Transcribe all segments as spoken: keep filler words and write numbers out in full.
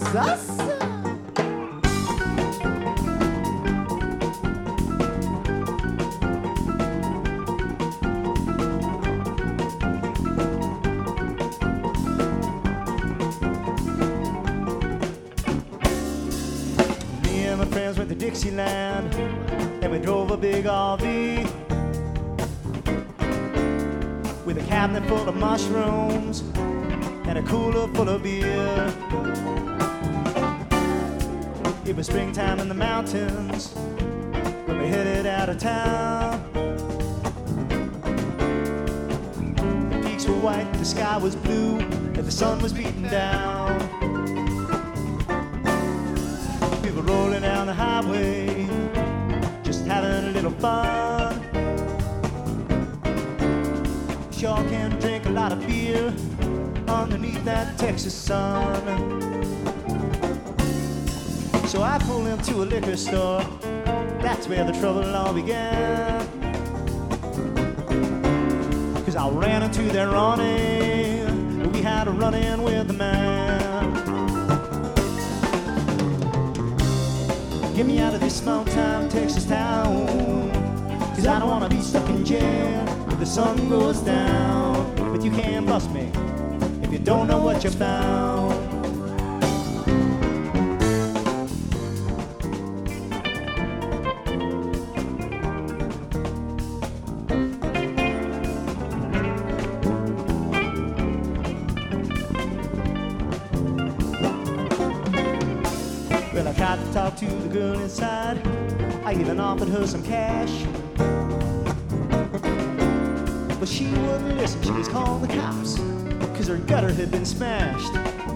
Texas. Me and my friends went to Dixieland, and we drove a big R V with a cabinet full of mushrooms and a cooler full of beer. It was springtime in the mountains when we headed out of town. The peaks were white, the sky was blue, and the sun was beating down. We were rolling down the highway, just having a little fun. Sure can drink a lot of beer underneath that Texas sun. So I pulled him to a liquor store. That's where the trouble all began. Cause I ran into their Ronnie. We had a run-in with the man. Get me out of this small-time Texas town, cause I don't wanna be stuck in jail when the sun goes down. But you can't bust me if you don't know what you found. Well, I tried to talk to the girl inside. I even offered her some cash, but she wouldn't listen. She was calling the cops, cause her gutter had been smashed.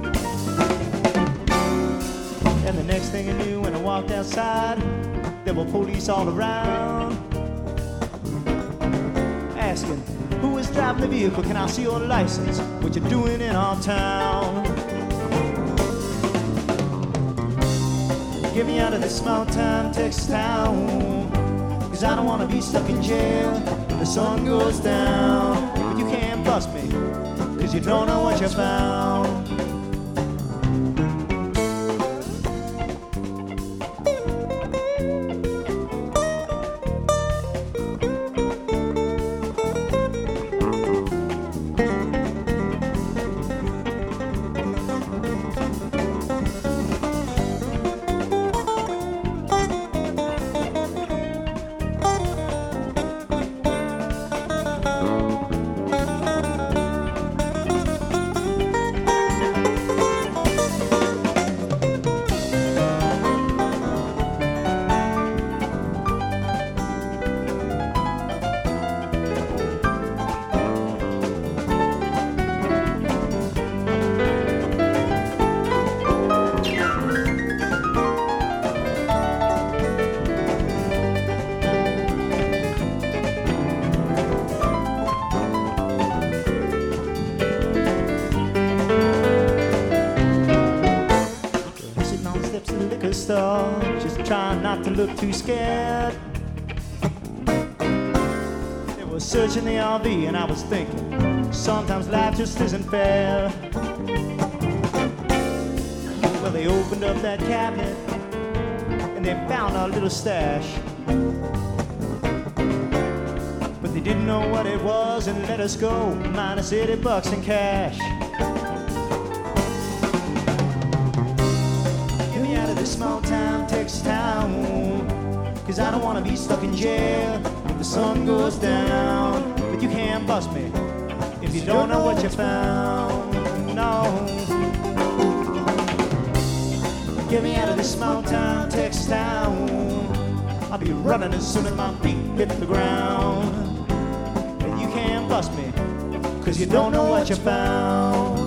And the next thing I knew, when I walked outside, there were police all around, asking who was driving the vehicle, can I see your license, what you doing in our town. Get me out of this small-time Texas town, cause I don't wanna be stuck in jail when the sun goes down. But you can't bust me, cause you don't know what you found. Just trying not to look too scared. They were searching the R V and I was thinking, sometimes life just isn't fair. Well, they opened up that cabinet and they found our little stash, but they didn't know what it was and let us go, minus eighty bucks in cash. This small-time Texas town, cause I don't wanna be stuck in jail when the sun goes down. But you can't bust me if you don't know what you found. No. Get me out of this small-time Texas town. I'll be running as soon as my feet hit the ground. And you can't bust me cause you don't know what you found.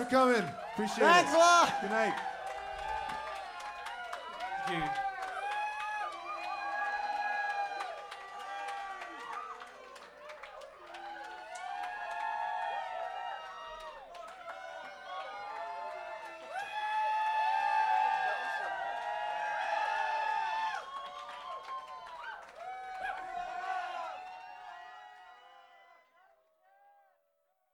for coming. Appreciate Thanks it. a lot. Good night. Thank you.